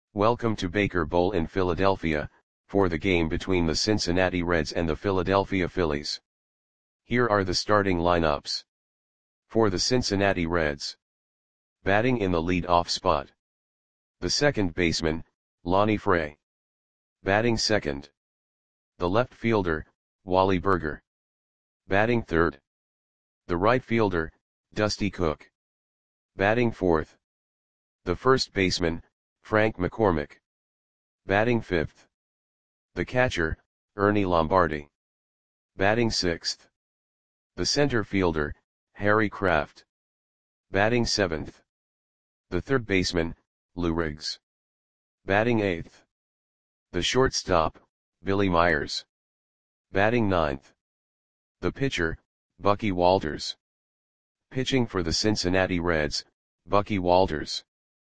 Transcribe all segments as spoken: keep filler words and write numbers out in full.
Welcome to Baker Bowl in Philadelphia, for the game between the Cincinnati Reds and the Philadelphia Phillies. Here are the starting lineups. For the Cincinnati Reds. Batting in the lead-off spot. The second baseman, Lonnie Fray. Batting second. The left fielder, Wally Burger. Batting third. The right fielder, Dusty Cook. Batting fourth. The first baseman, Frank McCormick. Batting fifth. The catcher, Ernie Lombardi. Batting sixth. The center fielder, Harry Kraft. Batting seventh. The third baseman, Lou Riggs. Batting eighth. The shortstop, Billy Myers. Batting ninth. The pitcher, Bucky Walters. Pitching for the Cincinnati Reds, Bucky Walters.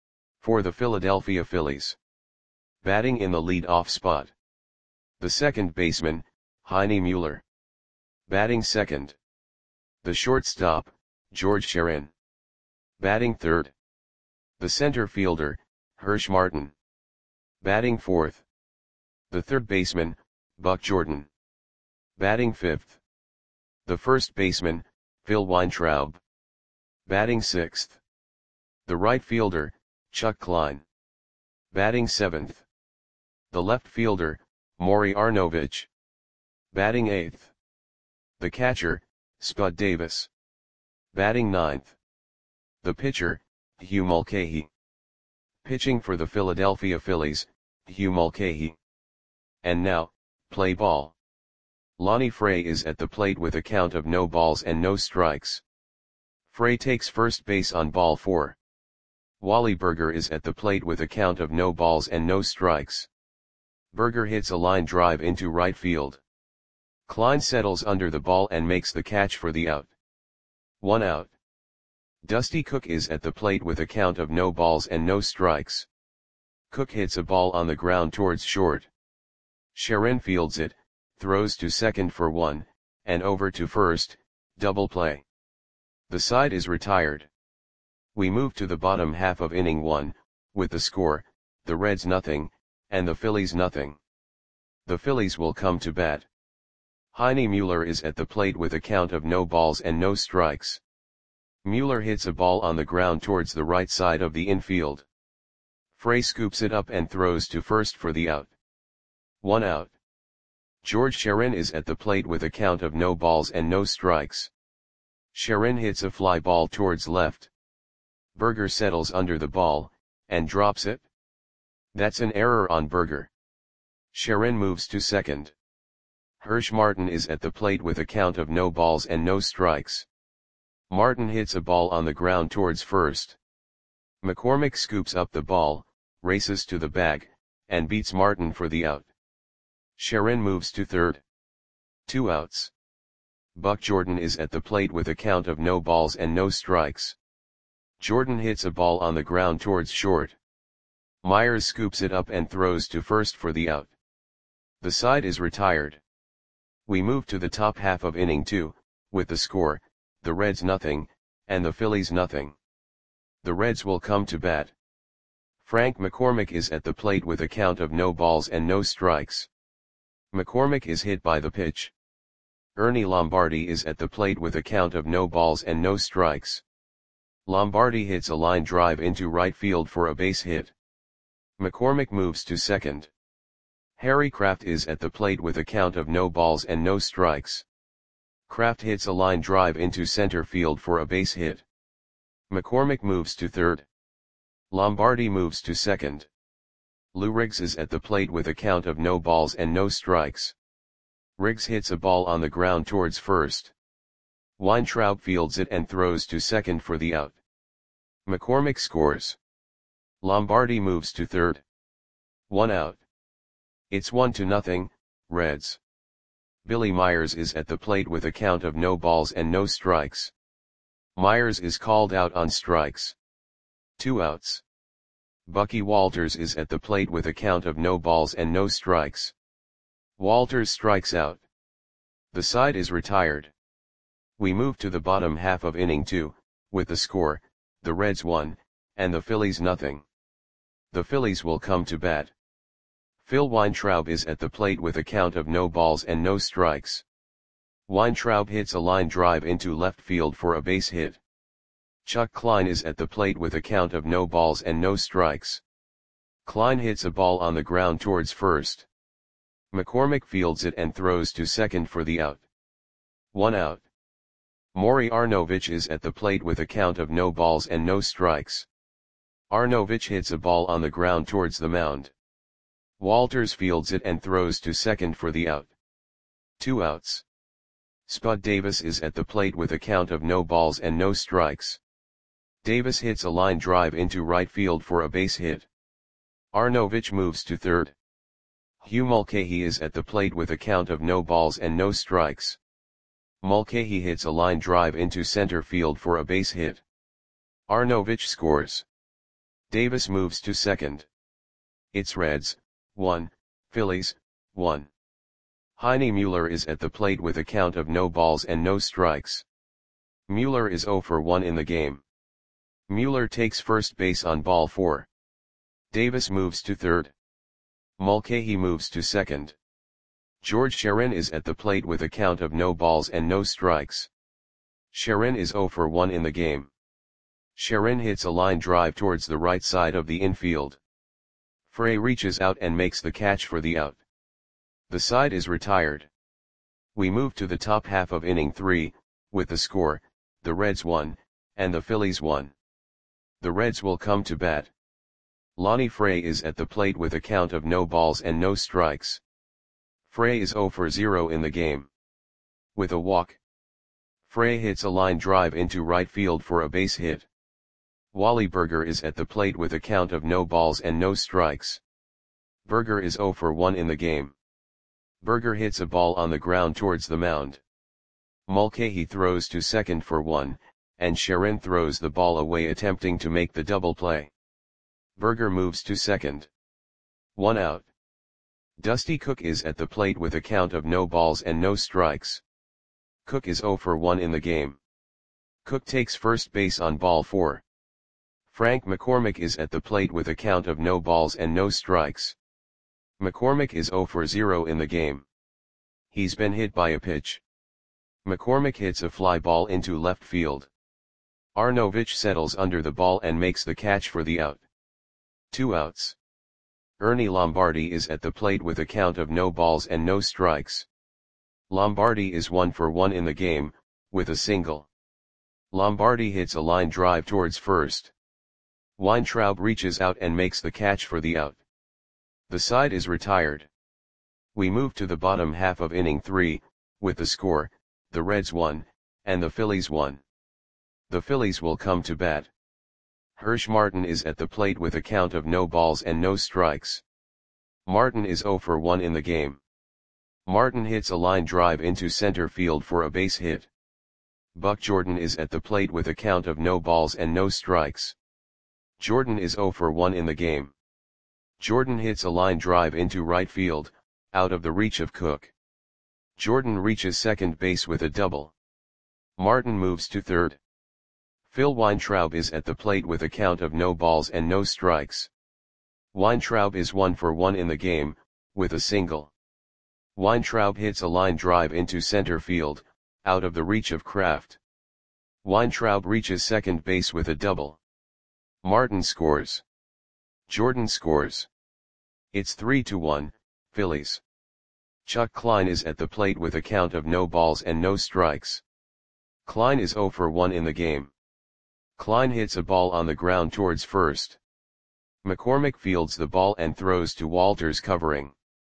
For the Philadelphia Phillies. Batting in the lead-off spot. The second baseman, Heine Mueller. Batting second. The shortstop, George Sherin. Batting third. The center fielder, Hirsch Martin. Batting fourth. The third baseman, Buck Jordan. Batting fifth. The first baseman, Phil Weintraub. Batting sixth. The right fielder, Chuck Klein. Batting seventh. The left fielder, Maury Arnovich. Batting eighth. The catcher, Spud Davis. Batting ninth. The pitcher, Hugh Mulcahy. Pitching for the Philadelphia Phillies, Hugh Mulcahy. And now, play ball. Lonnie Fray is at the plate with a count of no balls and no strikes. Fray takes first base on ball four. Wally Burger is at the plate with a count of no balls and no strikes. Burger hits a line drive into right field. Klein settles under the ball and makes the catch for the out. One out. Dusty Cook is at the plate with a count of no balls and no strikes. Cook hits a ball on the ground towards short. Sherin fields it, throws to second for one, and over to first, double play. The side is retired. We move to the bottom half of inning one, with the score, the Reds nothing, and the Phillies nothing. The Phillies will come to bat. Heine Mueller is at the plate with a count of no balls and no strikes. Mueller hits a ball on the ground towards the right side of the infield. Fray scoops it up and throws to first for the out. One out. George Sherin is at the plate with a count of no balls and no strikes. Sherin hits a fly ball towards left. Burger settles under the ball, and drops it. That's an error on Burger. Sherin moves to second. Hirsch Martin is at the plate with a count of no balls and no strikes. Martin hits a ball on the ground towards first. McCormick scoops up the ball, races to the bag, and beats Martin for the out. Sherin moves to third. Two outs. Buck Jordan is at the plate with a count of no balls and no strikes. Jordan hits a ball on the ground towards short. Myers scoops it up and throws to first for the out. The side is retired. We move to the top half of inning two, with the score, the Reds nothing, and the Phillies nothing. The Reds will come to bat. Frank McCormick is at the plate with a count of no balls and no strikes. McCormick is hit by the pitch. Ernie Lombardi is at the plate with a count of no balls and no strikes. Lombardi hits a line drive into right field for a base hit. McCormick moves to second. Harry Kraft is at the plate with a count of no balls and no strikes. Kraft hits a line drive into center field for a base hit. McCormick moves to third. Lombardi moves to second. Lou Riggs is at the plate with a count of no balls and no strikes. Riggs hits a ball on the ground towards first. Weintraub fields it and throws to second for the out. McCormick scores. Lombardi moves to third. One out. It's one to nothing, Reds. Billy Myers is at the plate with a count of no balls and no strikes. Myers is called out on strikes. Two outs. Bucky Walters is at the plate with a count of no balls and no strikes. Walters strikes out. The side is retired. We move to the bottom half of inning two, with the score, the Reds one, and the Phillies nothing. The Phillies will come to bat. Phil Weintraub is at the plate with a count of no balls and no strikes. Weintraub hits a line drive into left field for a base hit. Chuck Klein is at the plate with a count of no balls and no strikes. Klein hits a ball on the ground towards first. McCormick fields it and throws to second for the out. One out. Maury Arnovich is at the plate with a count of no balls and no strikes. Arnovich hits a ball on the ground towards the mound. Walters fields it and throws to second for the out. Two outs. Spud Davis is at the plate with a count of no balls and no strikes. Davis hits a line drive into right field for a base hit. Arnovich moves to third. Hugh Mulcahy is at the plate with a count of no balls and no strikes. Mulcahy hits a line drive into center field for a base hit. Arnovich scores. Davis moves to second. It's Reds, one, Phillies, one. Heine Mueller is at the plate with a count of no balls and no strikes. Mueller is oh for one in the game. Mueller takes first base on ball four. Davis moves to third. Mulcahy moves to second. George Sharon is at the plate with a count of no balls and no strikes. Sharon is oh for one in the game. Sharon hits a line drive towards the right side of the infield. Frey reaches out and makes the catch for the out. The side is retired. We move to the top half of inning three, with the score, the Reds won, and the Phillies won. The Reds will come to bat. Lonnie Frey is at the plate with a count of no balls and no strikes. Frey is oh for zero in the game. With a walk. Frey hits a line drive into right field for a base hit. Wally Berger is at the plate with a count of no balls and no strikes. Berger is oh for one in the game. Berger hits a ball on the ground towards the mound. Mulcahy throws to second for one, and Sharon throws the ball away attempting to make the double play. Berger moves to second. One out. Dusty Cook is at the plate with a count of no balls and no strikes. Cook is oh for one in the game. Cook takes first base on ball four. Frank McCormick is at the plate with a count of no balls and no strikes. McCormick is oh for zero in the game. He's been hit by a pitch. McCormick hits a fly ball into left field. Arnovich settles under the ball and makes the catch for the out. Two outs. Ernie Lombardi is at the plate with a count of no balls and no strikes. Lombardi is one for one in the game, with a single. Lombardi hits a line drive towards first. Weintraub reaches out and makes the catch for the out. The side is retired. We move to the bottom half of inning three, with the score, the Reds won, and the Phillies won. The Phillies will come to bat. Hirsch Martin is at the plate with a count of no balls and no strikes. Martin is oh for one in the game. Martin hits a line drive into center field for a base hit. Buck Jordan is at the plate with a count of no balls and no strikes. Jordan is oh for one in the game. Jordan hits a line drive into right field, out of the reach of Cook. Jordan reaches second base with a double. Martin moves to third. Phil Weintraub is at the plate with a count of no balls and no strikes. Weintraub is one for one in the game, with a single. Weintraub hits a line drive into center field, out of the reach of Kraft. Weintraub reaches second base with a double. Martin scores. Jordan scores. It's three to one, Phillies. Chuck Klein is at the plate with a count of no balls and no strikes. Klein is oh for one in the game. Klein hits a ball on the ground towards first. McCormick fields the ball and throws to Walters covering.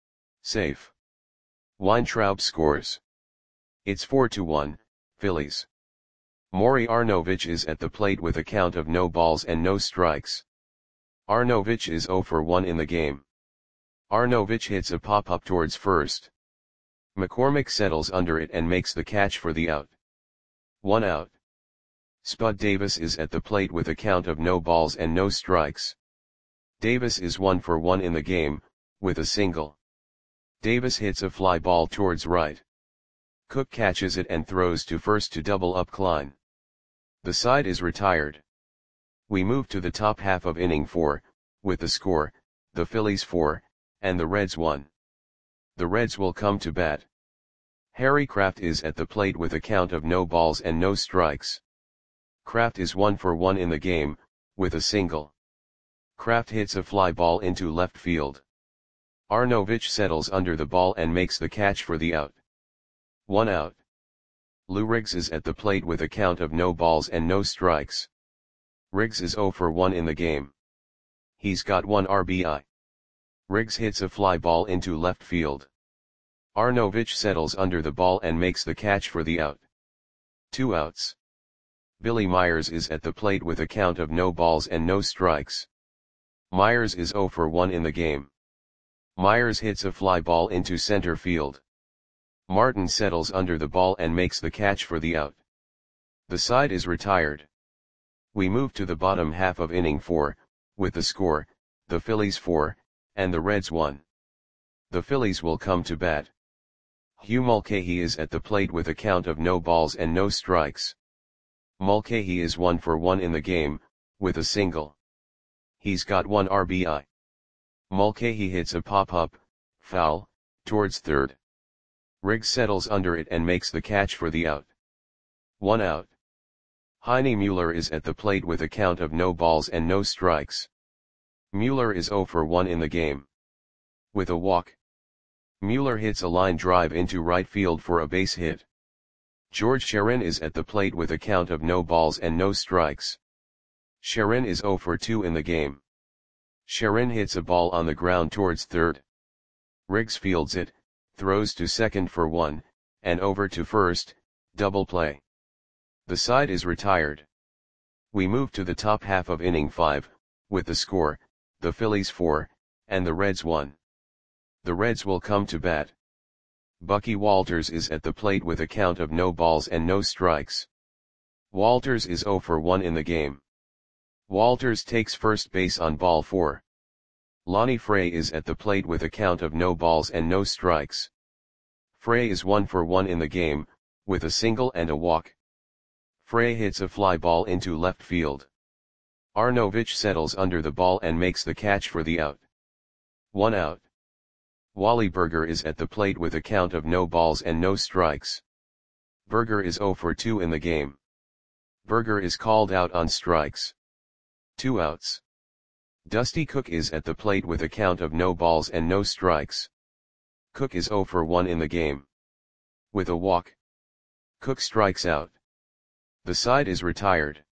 Safe. Weintraub scores. It's four to one, Phillies. Maury Arnovich is at the plate with a count of no balls and no strikes. Arnovich is oh for one in the game. Arnovich hits a pop-up towards first. McCormick settles under it and makes the catch for the out. One out. Spud Davis is at the plate with a count of no balls and no strikes. Davis is one for one in the game, with a single. Davis hits a fly ball towards right. Cook catches it and throws to first to double up Klein. The side is retired. We move to the top half of inning four, with the score, the Phillies four, and the Reds one. The Reds will come to bat. Harry Kraft is at the plate with a count of no balls and no strikes. Kraft is one for one in the game, with a single. Kraft hits a fly ball into left field. Arnovich settles under the ball and makes the catch for the out. One out. Lou Riggs is at the plate with a count of no balls and no strikes. Riggs is zero for one in the game. He's got one R B I. Riggs hits a fly ball into left field. Arnovich settles under the ball and makes the catch for the out. Two outs. Billy Myers is at the plate with a count of no balls and no strikes. Myers is zero for one in the game. Myers hits a fly ball into center field. Martin settles under the ball and makes the catch for the out. The side is retired. We move to the bottom half of inning four, with the score, the Phillies four, and the Reds one. The Phillies will come to bat. Hugh Mulcahy is at the plate with a count of no balls and no strikes. Mulcahy is one for one in the game, with a single. He's got one R B I. Mulcahy hits a pop-up, foul, towards third. Riggs settles under it and makes the catch for the out. One out. Heine Mueller is at the plate with a count of no balls and no strikes. Mueller is zero for one in the game. With a walk. Mueller hits a line drive into right field for a base hit. George Sherin is at the plate with a count of no balls and no strikes. Sherin is zero for two in the game. Sherin hits a ball on the ground towards third. Riggs fields it, throws to second for one, and over to first, double play. The side is retired. We move to the top half of inning five, with the score, the Phillies four, and the Reds one. The Reds will come to bat. Bucky Walters is at the plate with a count of no balls and no strikes. Walters is zero for one in the game. Walters takes first base on ball four. Lonnie Frey is at the plate with a count of no balls and no strikes. Frey is one for one in the game, with a single and a walk. Frey hits a fly ball into left field. Arnovich settles under the ball and makes the catch for the out. One out. Wally Berger is at the plate with a count of no balls and no strikes. Berger is zero for two in the game. Berger is called out on strikes. Two outs. Dusty Cook is at the plate with a count of no balls and no strikes. Cook is zero for one in the game. With a walk. Cook strikes out. The side is retired.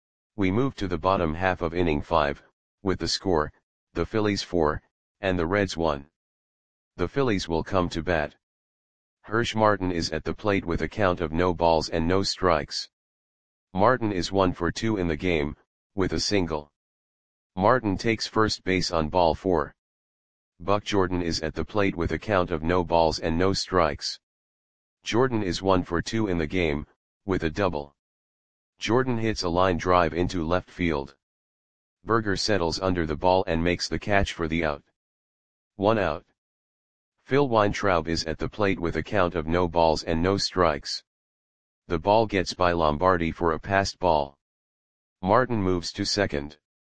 We move to the bottom half of inning five, with the score, the Phillies four, and the Reds one. The Phillies will come to bat. Hirsch Martin is at the plate with a count of no balls and no strikes. Martin is one for two in the game, with a single. Martin takes first base on ball four. Buck Jordan is at the plate with a count of no balls and no strikes. Jordan is one for two in the game, with a double. Jordan hits a line drive into left field. Berger settles under the ball and makes the catch for the out. One out. Phil Weintraub is at the plate with a count of no balls and no strikes. The ball gets by Lombardi for a passed ball. Martin moves to second.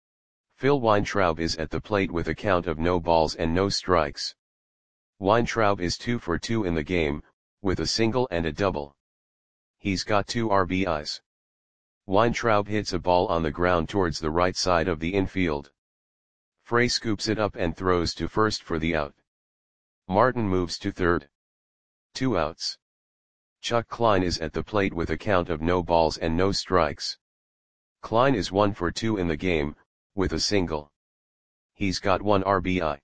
Phil Weintraub is at the plate with a count of no balls and no strikes. Weintraub is two for two in the game, with a single and a double. He's got two R B Is. Weintraub hits a ball on the ground towards the right side of the infield. Frey scoops it up and throws to first for the out. Martin moves to third. Two outs. Chuck Klein is at the plate with a count of no balls and no strikes. Klein is one for two in the game, with a single. He's got one R B I.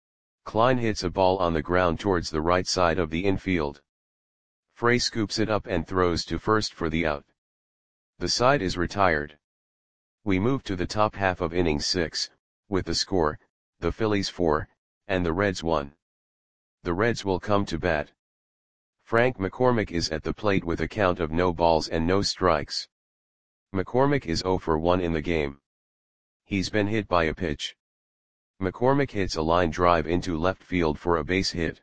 Klein hits a ball on the ground towards the right side of the infield. Frey scoops it up and throws to first for the out. The side is retired. We move to the top half of inning six, with the score, the Phillies four, and the Reds one. The Reds will come to bat. Frank McCormick is at the plate with a count of no balls and no strikes. McCormick is zero for one in the game. He's been hit by a pitch. McCormick hits a line drive into left field for a base hit.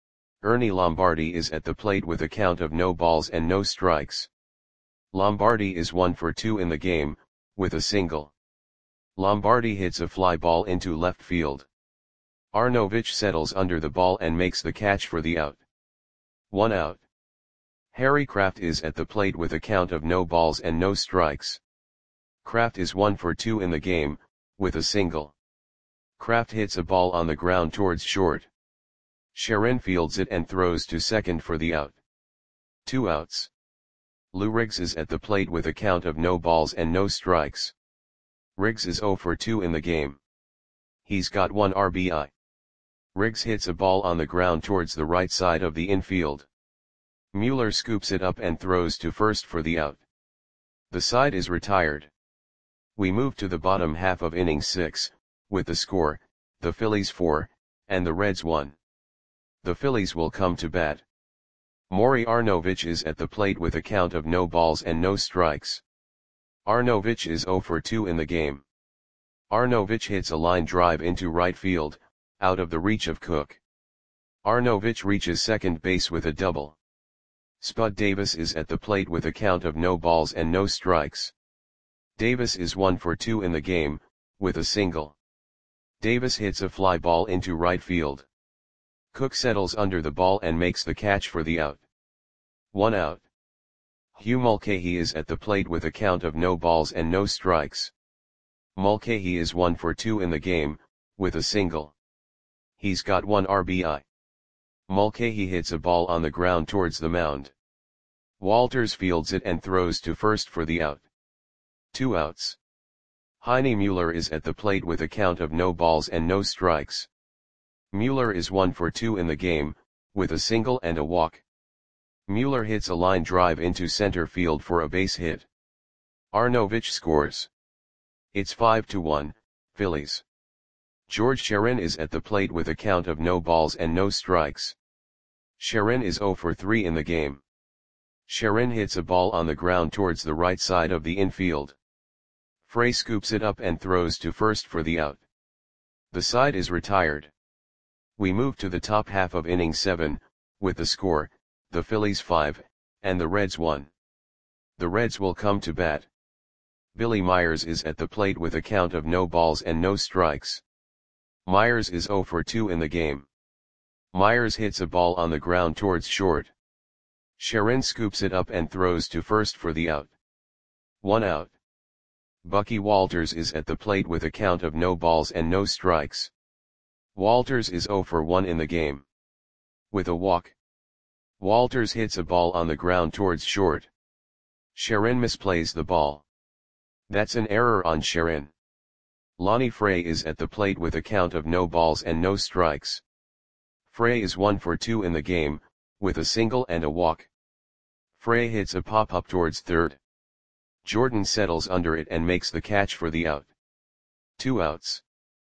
Ernie Lombardi is at the plate with a count of no balls and no strikes. Lombardi is one for two in the game, with a single. Lombardi hits a fly ball into left field. Arnovich settles under the ball and makes the catch for the out. One out. Harry Kraft is at the plate with a count of no balls and no strikes. Kraft is one for two in the game, with a single. Kraft hits a ball on the ground towards short. Sharon fields it and throws to second for the out. Two outs. Lou Riggs is at the plate with a count of no balls and no strikes. Riggs is zero for two in the game. He's got one R B I. Riggs hits a ball on the ground towards the right side of the infield. Mueller scoops it up and throws to first for the out. The side is retired. We move to the bottom half of inning six, with the score, the Phillies four, and the Reds one. The Phillies will come to bat. Maury Arnovich is at the plate with a count of no balls and no strikes. Arnovich is zero for two in the game. Arnovich hits a line drive into right field, out of the reach of Cook. Arnovich reaches second base with a double. Spud Davis is at the plate with a count of no balls and no strikes. Davis is one for two in the game, with a single. Davis hits a fly ball into right field. Cook settles under the ball and makes the catch for the out. One out. Hugh Mulcahy is at the plate with a count of no balls and no strikes. Mulcahy is one for two in the game, with a single. He's got one R B I. Mulcahy hits a ball on the ground towards the mound. Walters fields it and throws to first for the out. Two outs. Heine Mueller is at the plate with a count of no balls and no strikes. Mueller is one for two in the game, with a single and a walk. Mueller hits a line drive into center field for a base hit. Arnovich scores. It's five to one, Phillies. George Sharon is at the plate with a count of no balls and no strikes. Sharon is zero for three in the game. Sharon hits a ball on the ground towards the right side of the infield. Frey scoops it up and throws to first for the out. The side is retired. We move to the top half of inning seven, with the score, the Phillies five, and the Reds one. The Reds will come to bat. Billy Myers is at the plate with a count of no balls and no strikes. Myers is zero for two in the game. Myers hits a ball on the ground towards short. Sharon scoops it up and throws to first for the out. One out. Bucky Walters is at the plate with a count of no balls and no strikes. Walters is zero for one in the game. With a walk. Walters hits a ball on the ground towards short. Sharon misplays the ball. That's an error on Sharon. Lonnie Frey is at the plate with a count of no balls and no strikes. Frey is one for two in the game, with a single and a walk. Frey hits a pop-up towards third. Jordan settles under it and makes the catch for the out. Two outs.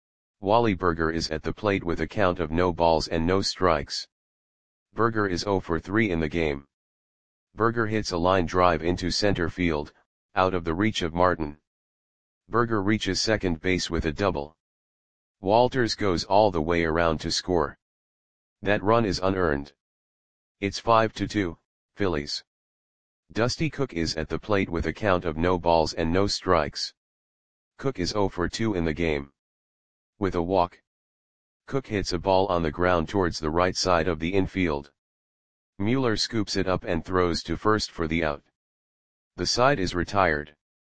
Wally Berger is at the plate with a count of no balls and no strikes. Berger is zero for three in the game. Berger hits a line drive into center field, out of the reach of Martin. Berger reaches second base with a double. Walters goes all the way around to score. That run is unearned. It's five to two, Phillies. Dusty Cook is at the plate with a count of no balls and no strikes. Cook is zero for two in the game. With a walk. Cook hits a ball on the ground towards the right side of the infield. Mueller scoops it up and throws to first for the out. The side is retired.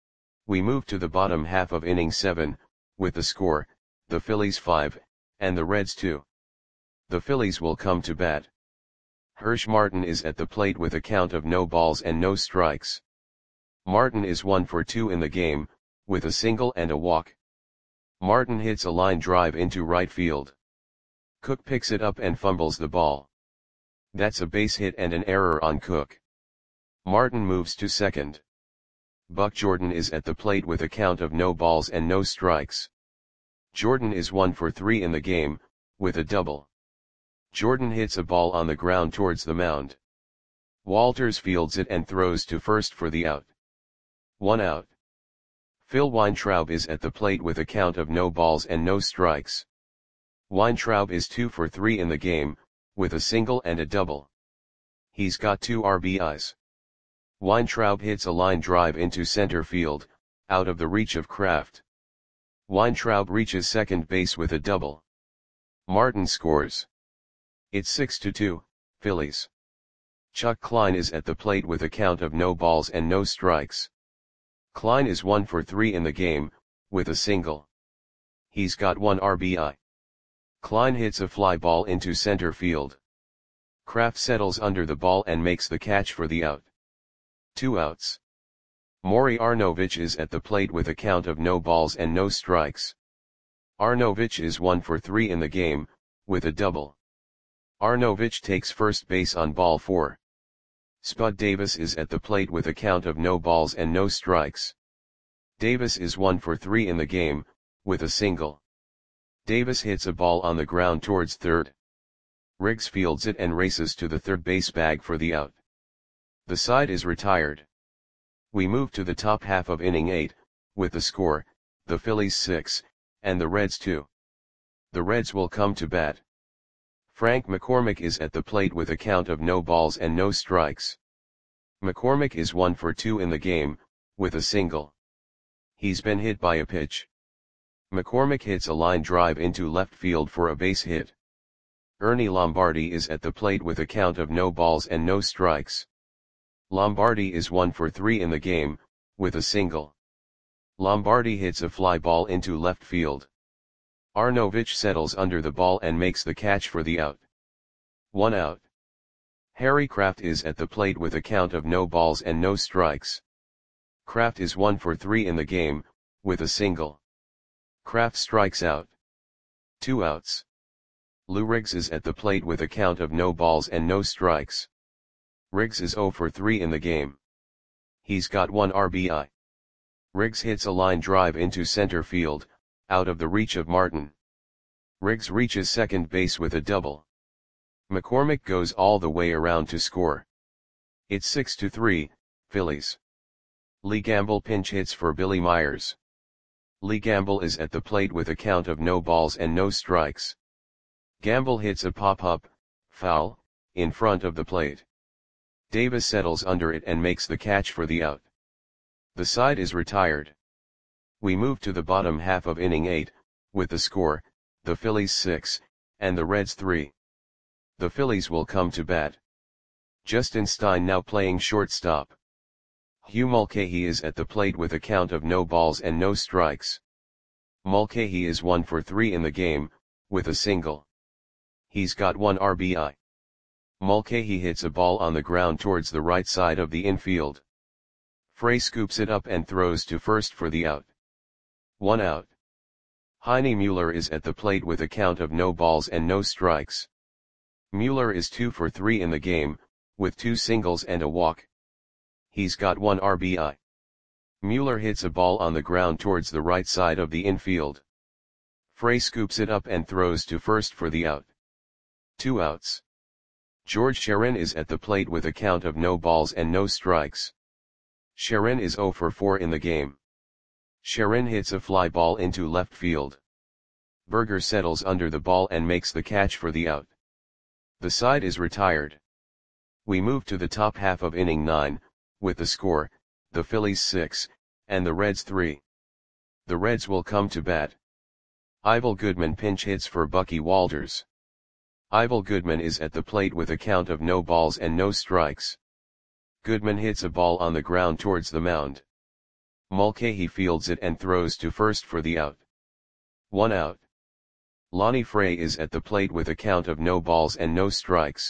We move to the bottom half of inning seven, with the score, the Phillies five, and the Reds two. The Phillies will come to bat. Hirsch Martin is at the plate with a count of no balls and no strikes. Martin is one for two in the game, with a single and a walk. Martin hits a line drive into right field. Cook picks it up and fumbles the ball. That's a base hit and an error on Cook. Martin moves to second. Buck Jordan is at the plate with a count of no balls and no strikes. Jordan is one for three in the game, with a double. Jordan hits a ball on the ground towards the mound. Walters fields it and throws to first for the out. One out. Phil Weintraub is at the plate with a count of no balls and no strikes. Weintraub is two for three in the game, with a single and a double. He's got two R B Is. Weintraub hits a line drive into center field, out of the reach of Kraft. Weintraub reaches second base with a double. Martin scores. It's six to two, Phillies. Chuck Klein is at the plate with a count of no balls and no strikes. Klein is one for three in the game, with a single. He's got one R B I. Klein hits a fly ball into center field. Kraft settles under the ball and makes the catch for the out. Two outs. Maury Arnovich is at the plate with a count of no balls and no strikes. Arnovich is one for three in the game, with a double. Arnovich takes first base on ball four. Spud Davis is at the plate with a count of no balls and no strikes. Davis is one for three in the game, with a single. Davis hits a ball on the ground towards third. Riggs fields it and races to the third base bag for the out. The side is retired. We move to the top half of inning eight, with the score, the Phillies six, and the Reds two. The Reds will come to bat. Frank McCormick is at the plate with a count of no balls and no strikes. McCormick is one for two in the game, with a single. He's been hit by a pitch. McCormick hits a line drive into left field for a base hit. Ernie Lombardi is at the plate with a count of no balls and no strikes. Lombardi is one for three in the game, with a single. Lombardi hits a fly ball into left field. Arnovich settles under the ball and makes the catch for the out. One out. Harry Kraft is at the plate with a count of no balls and no strikes. Kraft is one for three in the game, with a single. Kraft strikes out. Two outs. Lou Riggs is at the plate with a count of no balls and no strikes. Riggs is zero for three in the game. He's got one R B I. Riggs hits a line drive into center field, out of the reach of Martin. Riggs reaches second base with a double. McCormick goes all the way around to score. It's six to three, Phillies. Lee Gamble pinch hits for Billy Myers. Lee Gamble is at the plate with a count of no balls and no strikes. Gamble hits a pop-up, foul, in front of the plate. Davis settles under it and makes the catch for the out. The side is retired. We move to the bottom half of inning eight, with the score, the Phillies six, and the Reds three. The Phillies will come to bat. Justin Stein now playing shortstop. Hugh Mulcahy is at the plate with a count of no balls and no strikes. Mulcahy is one for three in the game, with a single. He's got one R B I. Mulcahy hits a ball on the ground towards the right side of the infield. Frey scoops it up and throws to first for the out. One out. Heine Mueller is at the plate with a count of no balls and no strikes. Mueller is two for three in the game, with two singles and a walk. He's got one R B I. Mueller hits a ball on the ground towards the right side of the infield. Frey scoops it up and throws to first for the out. Two outs. George Sharon is at the plate with a count of no balls and no strikes. Sharon is zero for four in the game. Sharon hits a fly ball into left field. Berger settles under the ball and makes the catch for the out. The side is retired. We move to the top half of inning nine, with the score, the Phillies six, and the Reds three. The Reds will come to bat. Ivel Goodman pinch hits for Bucky Walters. Ivel Goodman is at the plate with a count of no balls and no strikes. Goodman hits a ball on the ground towards the mound. Mulcahy fields it and throws to first for the out. One out. Lonnie Frey is at the plate with a count of no balls and no strikes.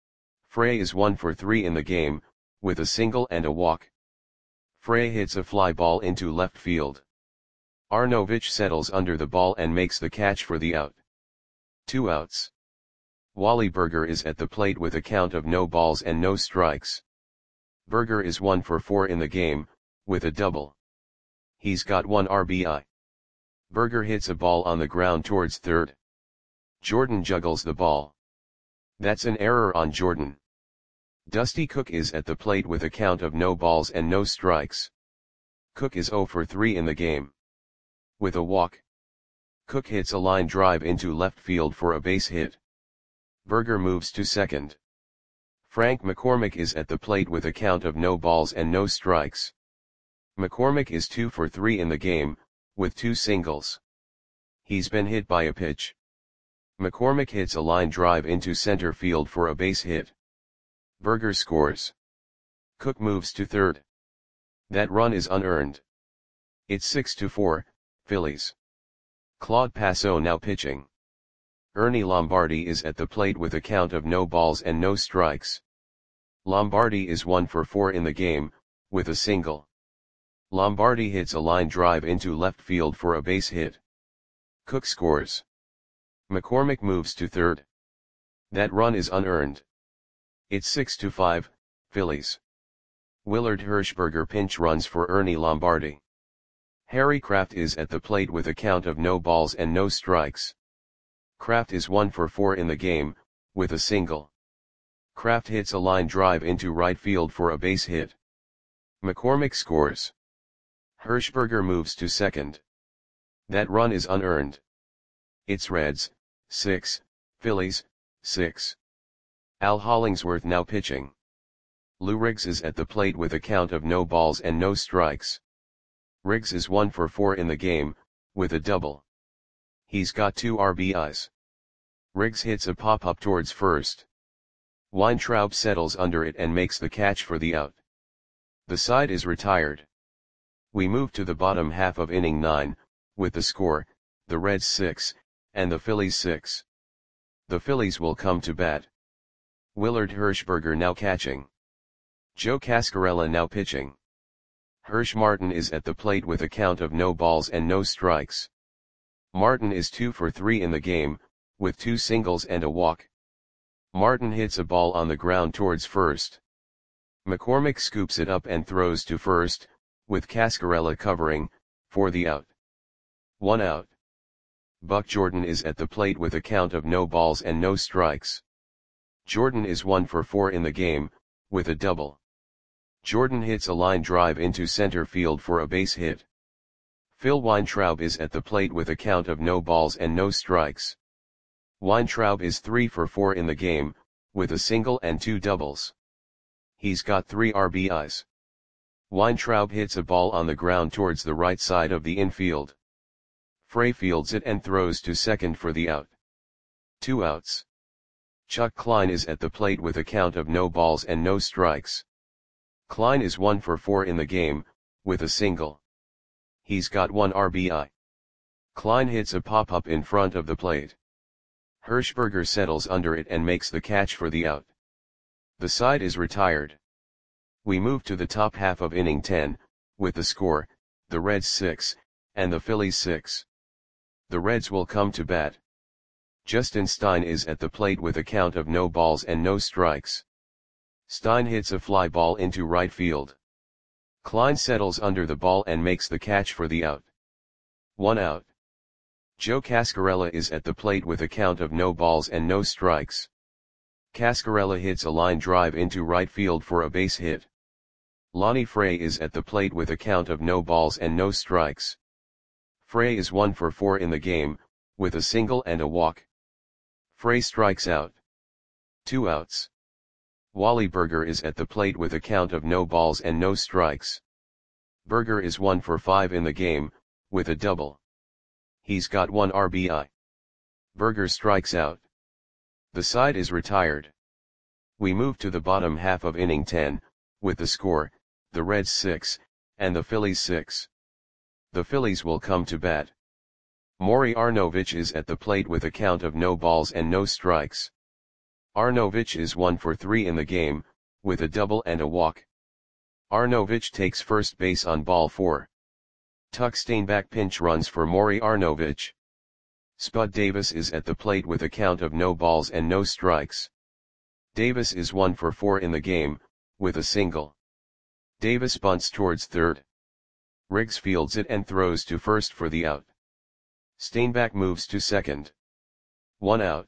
Frey is one for three in the game, with a single and a walk. Frey hits a fly ball into left field. Arnovich settles under the ball and makes the catch for the out. Two outs. Wally Berger is at the plate with a count of no balls and no strikes. Berger is one for four in the game, with a double. He's got one R B I. Berger hits a ball on the ground towards third. Jordan juggles the ball. That's an error on Jordan. Dusty Cook is at the plate with a count of no balls and no strikes. Cook is zero for three in the game. With a walk. Cook hits a line drive into left field for a base hit. Berger moves to second. Frank McCormick is at the plate with a count of no balls and no strikes. McCormick is two for three in the game, with two singles. He's been hit by a pitch. McCormick hits a line drive into center field for a base hit. Burger scores. Cook moves to third. That run is unearned. It's six to four, Phillies. Claude Passeau now pitching. Ernie Lombardi is at the plate with a count of no balls and no strikes. Lombardi is one for four in the game, with a single. Lombardi hits a line drive into left field for a base hit. Cook scores. McCormick moves to third. That run is unearned. It's six to five, Phillies. Willard Hirschberger pinch runs for Ernie Lombardi. Harry Kraft is at the plate with a count of no balls and no strikes. Kraft is one for four in the game, with a single. Kraft hits a line drive into right field for a base hit. McCormick scores. Hirschberger moves to second. That run is unearned. It's Reds, six, Phillies, six. Al Hollingsworth now pitching. Lou Riggs is at the plate with a count of no balls and no strikes. Riggs is one for four in the game, with a double. He's got two R B Is. Riggs hits a pop-up towards first. Weintraub settles under it and makes the catch for the out. The side is retired. We move to the bottom half of inning nine, with the score, the Reds six, and the Phillies six. The Phillies will come to bat. Willard Hirschberger now catching. Joe Cascarella now pitching. Hirsch Martin is at the plate with a count of no balls and no strikes. Martin is two for three in the game, with two singles and a walk. Martin hits a ball on the ground towards first. McCormick scoops it up and throws to first, with Cascarella covering, for the out. One out. Buck Jordan is at the plate with a count of no balls and no strikes. Jordan is one for four in the game, with a double. Jordan hits a line drive into center field for a base hit. Phil Weintraub is at the plate with a count of no balls and no strikes. Weintraub is three for four in the game, with a single and two doubles. He's got three R B Is. Weintraub hits a ball on the ground towards the right side of the infield. Frey fields it and throws to second for the out. Two outs. Chuck Klein is at the plate with a count of no balls and no strikes. Klein is one for four in the game, with a single. He's got one R B I. Klein hits a pop-up in front of the plate. Hirschberger settles under it and makes the catch for the out. The side is retired. We move to the top half of inning ten, with the score, the Reds six, and the Phillies six. The Reds will come to bat. Justin Stein is at the plate with a count of no balls and no strikes. Stein hits a fly ball into right field. Klein settles under the ball and makes the catch for the out. One out. Joe Cascarella is at the plate with a count of no balls and no strikes. Cascarella hits a line drive into right field for a base hit. Lonnie Frey is at the plate with a count of no balls and no strikes. Frey is one for four in the game, with a single and a walk. Frey strikes out. Two outs. Wally Burger is at the plate with a count of no balls and no strikes. Burger is one for five in the game, with a double. He's got one R B I. Burger strikes out. The side is retired. We move to the bottom half of inning ten, with the score, the Reds six, and the Phillies six. The Phillies will come to bat. Maury Arnovich is at the plate with a count of no balls and no strikes. Arnovich is one for three in the game, with a double and a walk. Arnovich takes first base on ball four. Tuck Steinbach pinch runs for Maury Arnovich. Spud Davis is at the plate with a count of no balls and no strikes. Davis is one for four in the game, with a single. Davis bunts towards third. Riggs fields it and throws to first for the out. Steinbach moves to second. One out.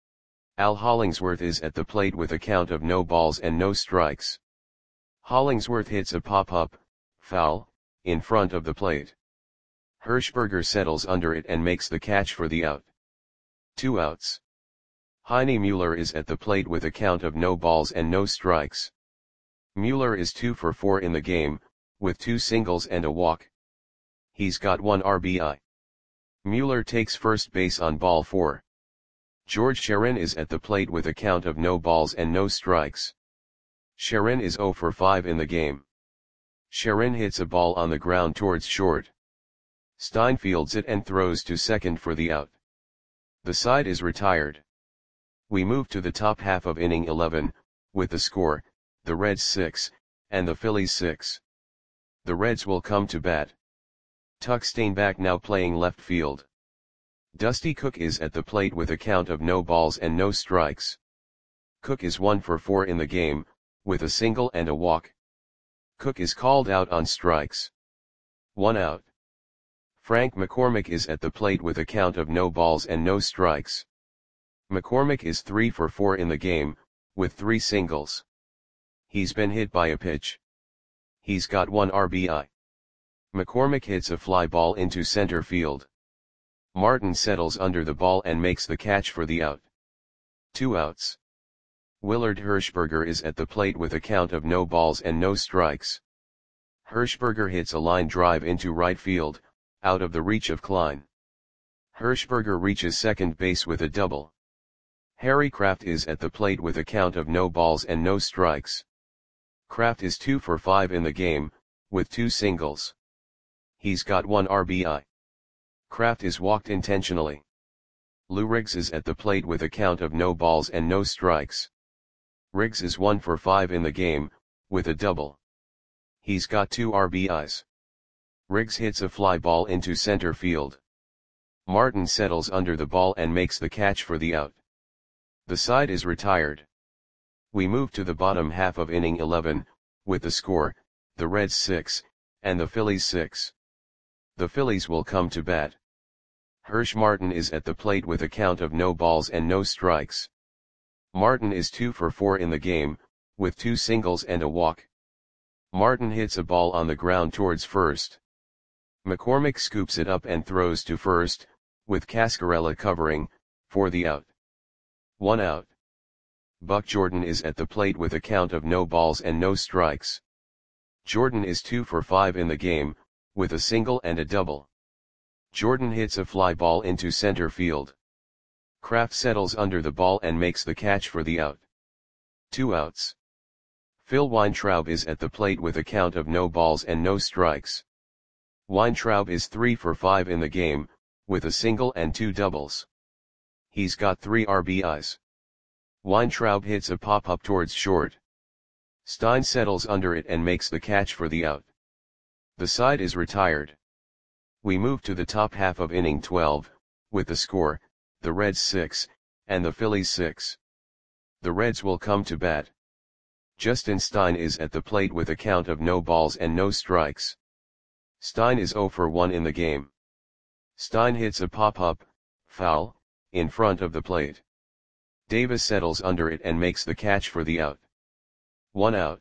Al Hollingsworth is at the plate with a count of no balls and no strikes. Hollingsworth hits a pop-up, foul, in front of the plate. Hirschberger settles under it and makes the catch for the out. Two outs. Heine Mueller is at the plate with a count of no balls and no strikes. Mueller is two for four in the game, with two singles and a walk. He's got one R B I. Mueller takes first base on ball four. George Sharon is at the plate with a count of no balls and no strikes. Sharon is zero for five in the game. Sharon hits a ball on the ground towards short. Stein fields it and throws to second for the out. The side is retired. We move to the top half of inning eleven, with the score, the Reds six, and the Phillies six. The Reds will come to bat. Tuck Steinbach now playing left field. Dusty Cook is at the plate with a count of no balls and no strikes. Cook is one for four in the game, with a single and a walk. Cook is called out on strikes. One out. Frank McCormick is at the plate with a count of no balls and no strikes. McCormick is three for four in the game, with three singles. He's been hit by a pitch. He's got one R B I. McCormick hits a fly ball into center field. Martin settles under the ball and makes the catch for the out. Two outs. Willard Hirschberger is at the plate with a count of no balls and no strikes. Hirschberger hits a line drive into right field, out of the reach of Klein. Hirschberger reaches second base with a double. Harry Kraft is at the plate with a count of no balls and no strikes. Kraft is two for five in the game, with two singles. He's got one R B I. Kraft is walked intentionally. Lou Riggs is at the plate with a count of no balls and no strikes. Riggs is one for five in the game, with a double. He's got two R B Is. Riggs hits a fly ball into center field. Martin settles under the ball and makes the catch for the out. The side is retired. We move to the bottom half of inning eleven, with the score, the Reds six, and the Phillies six. The Phillies will come to bat. Hirsch Martin is at the plate with a count of no balls and no strikes. Martin is two for four in the game, with two singles and a walk. Martin hits a ball on the ground towards first. McCormick scoops it up and throws to first, with Cascarella covering, for the out. One out. Buck Jordan is at the plate with a count of no balls and no strikes. Jordan is two for five in the game, with a single and a double. Jordan hits a fly ball into center field. Kraft settles under the ball and makes the catch for the out. Two outs. Phil Weintraub is at the plate with a count of no balls and no strikes. Weintraub is three for five in the game, with a single and two doubles. He's got three R B Is. Weintraub hits a pop-up towards short. Stein settles under it and makes the catch for the out. The side is retired. We move to the top half of inning twelve, with the score, the Reds six, and the Phillies six. The Reds will come to bat. Justin Stein is at the plate with a count of no balls and no strikes. Stein is zero for one in the game. Stein hits a pop-up, foul, in front of the plate. Davis settles under it and makes the catch for the out. One out.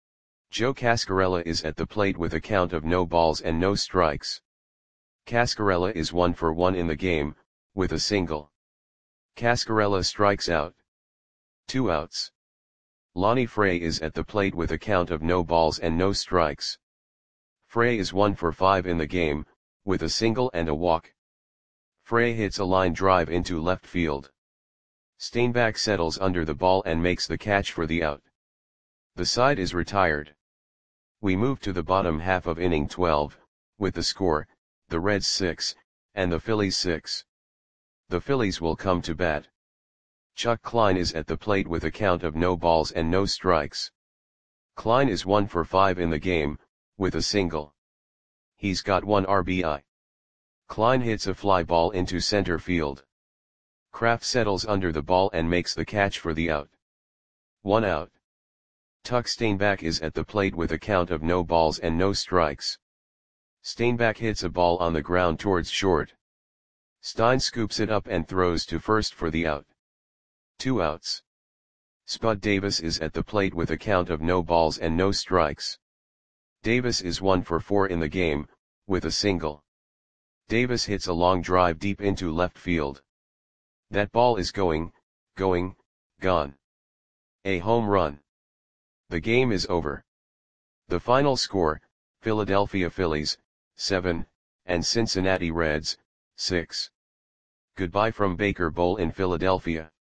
Joe Cascarella is at the plate with a count of no balls and no strikes. Cascarella is one for one in the game, with a single. Cascarella strikes out. Two outs. Lonnie Frey is at the plate with a count of no balls and no strikes. Frey is one for five in the game, with a single and a walk. Frey hits a line drive into left field. Steinbach settles under the ball and makes the catch for the out. The side is retired. We move to the bottom half of inning twelve, with the score, the Reds six, and the Phillies six. The Phillies will come to bat. Chuck Klein is at the plate with a count of no balls and no strikes. Klein is one for five in the game, with a single. He's got one R B I. Klein hits a fly ball into center field. Kraft settles under the ball and makes the catch for the out. One out. Tuck Steinbach is at the plate with a count of no balls and no strikes. Steinbach hits a ball on the ground towards short. Stein scoops it up and throws to first for the out. Two outs. Spud Davis is at the plate with a count of no balls and no strikes. Davis is one for four in the game, with a single. Davis hits a long drive deep into left field. That ball is going, going, gone. A home run. The game is over. The final score, Philadelphia Phillies, seven, and Cincinnati Reds, six. Goodbye from Baker Bowl in Philadelphia.